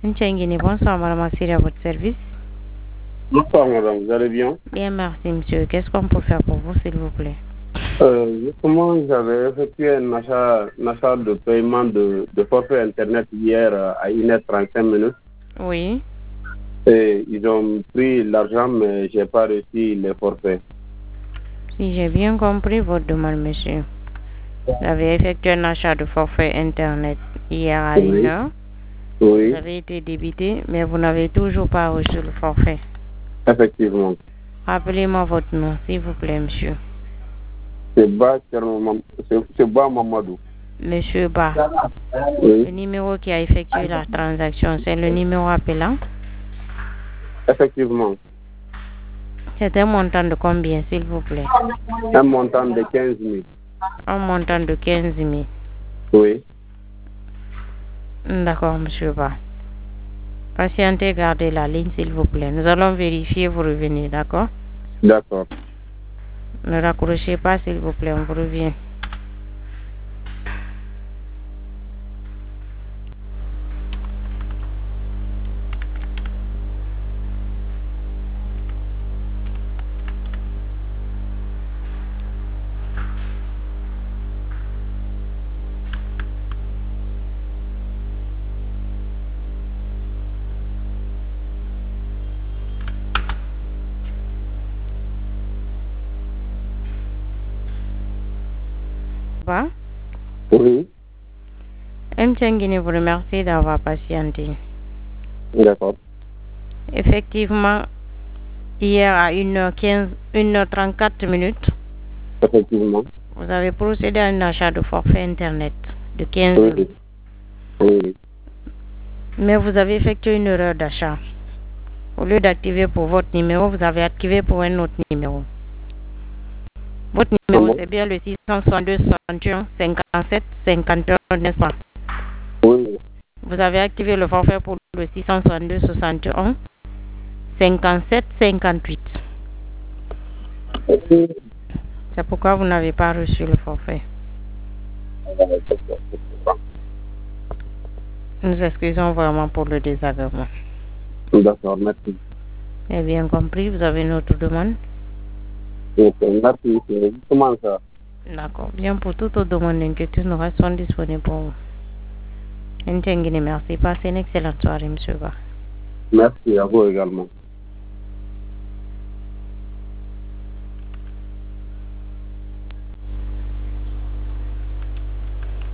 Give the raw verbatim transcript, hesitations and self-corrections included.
Ntchengini, bonsoir madame Assiri à votre service. Bonsoir madame, vous allez bien? Bien, merci monsieur. Qu'est-ce qu'on peut faire pour vous s'il vous plaît? euh, Justement, j'avais effectué un achat, un achat de paiement de, de forfait internet hier euh, à une heure trente-cinq minutes. Oui. Et ils ont pris l'argent, mais j'ai pas reçu les forfaits. Si j'ai bien compris votre demande, monsieur. Vous avez effectué un achat de forfait internet hier à Oui. une heure. Oui, Vous avez été débité, mais vous n'avez toujours pas reçu le forfait. effectivement. Rappelez-moi votre nom, s'il vous plaît, monsieur. C'est Ba Tcherno- c'est- c'est Ba Mamadou. Monsieur Ba, le Oui, numéro qui a effectué la transaction, c'est le numéro appelant. effectivement. C'est un montant de combien, s'il vous plaît? Un montant de quinze mille. Un montant de quinze mille. Oui, D'accord, monsieur Ba. Patientez, gardez la ligne, s'il vous plaît. Nous allons vérifier vos revenus, d'accord? d'accord. Ne raccrochez pas, s'il vous plaît, on vous revient. Ba, Oui, M. Tchengini vous remercie d'avoir patienté. d'accord. Effectivement, hier à une heure quinze, une heure trente-quatre minutes, Effectivement. vous avez procédé à un achat de forfait internet de quinze Oui, mille. oui. Mais vous avez effectué une erreur d'achat. Au lieu d'activer pour votre numéro, vous avez activé pour un autre numéro. Votre numéro, Comment? c'est bien le six cent soixante-deux soixante et un cinquante-sept cinquante et un, n'est-ce pas? Oui, Vous avez activé le forfait pour le six cent soixante-deux soixante et un cinquante-sept cinquante-huit. C'est pourquoi vous n'avez pas reçu le forfait. Nous excusons vraiment pour le désagrément. d'accord, merci. Eh bien compris, vous avez une autre demande? Ok, merci, c'est justement ça. D'accord. Bien, pour toute autre demande d'inquiétude, nous restons disponibles pour vous. Ntchengini, merci. Passez une excellente soirée, monsieur Ba. Merci à vous également.